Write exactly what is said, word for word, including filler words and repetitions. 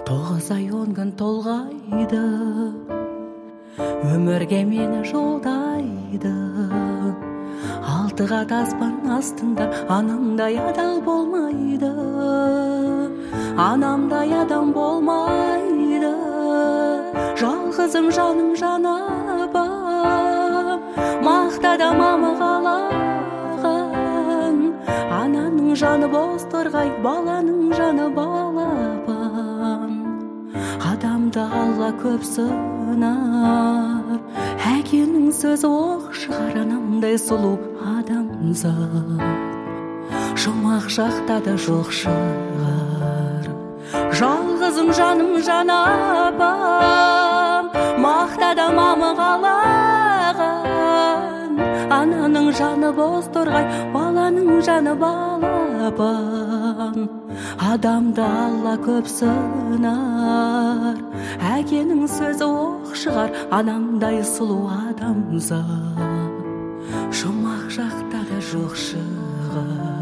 Тоғыз ай он күн толғайды, өмірге мені жолдайды. Алты қат аспан астында анамдай адал болмайды, анамдай адам болмайды. Жалғызым жаным жан апам, мақтада мамы қалаған. Ананың жаны боз торғай, баланың жаны балапан. Адамды Алла көп сынар, әкенің сөзі оқ шығар. Анамдай сұлу адамзат жұмақ жақта да жоқ шығар. Жалғызым жаным жан апам, мақтада мамы қалаған. Ананың жаны боз торғай, баланың жаны балапан. Адамды Алла көп сынар, әкенің сөзі оқ шығар. Анамдай сұлу адамзат жұмақ жақта да жоқ шығар.